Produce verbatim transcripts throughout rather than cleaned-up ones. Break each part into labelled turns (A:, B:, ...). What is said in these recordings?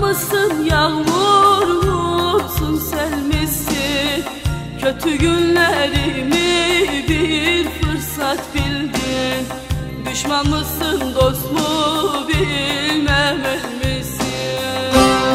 A: mısın, yağmur musun, sel misin? Kötü günlerimi bir fırsat bildin. Düşman mısın, dost mu bilmem misin?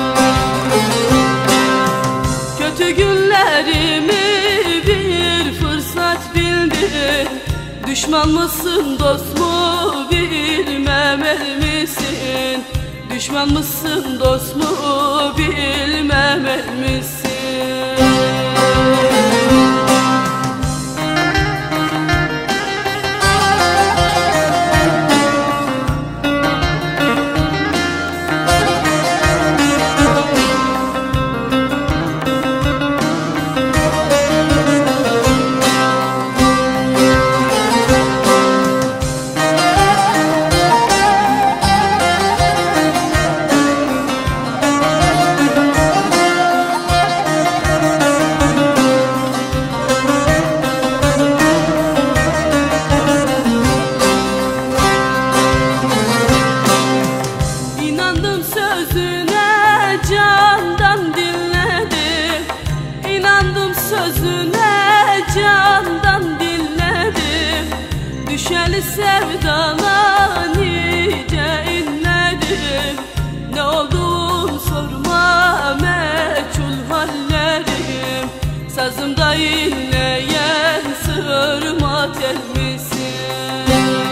A: Kötü günlerimi bir fırsat bildin. Düşman mısın, dost mu bilmem misin? Düşman mısın, dost mu bilmem misin? Sözüne candan dinledim, inandım sözüne candan dinledim. Düşeli sevdana nice inledim. Ne olduğum sorma, meçhul hallerim. Sazımda inleyen sırma tel misin?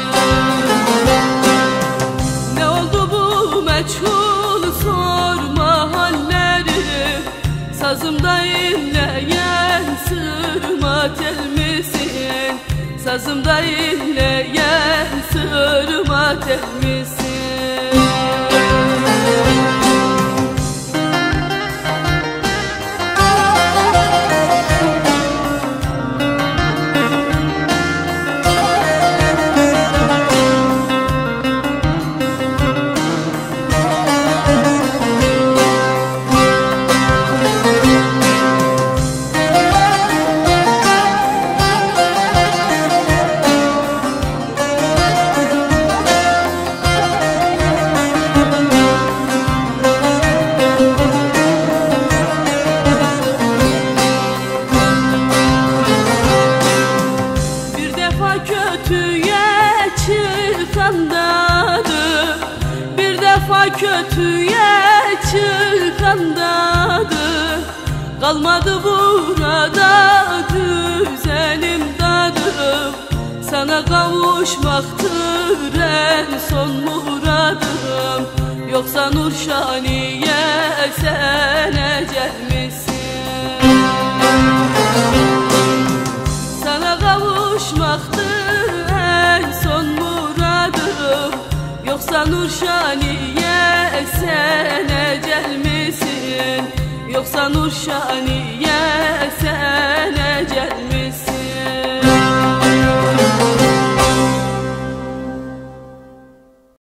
A: Ne oldu bu meçhul, sorma hallerim. Sazımda inleyen sırma tel misin? Sazımda inleyen sırma tel misin? Kötüye çıkandadır, bir defa kötüye çıkandadır. Kalmadı burada güzelim dadım, sana kavuşmaktır en son muradım. Yoksa Nurşaniye sen ecel misin? Sana kavuşmaktır en son muradım. Yoksa Nurşaniye sen ecel misin? Yoksa Nurşaniye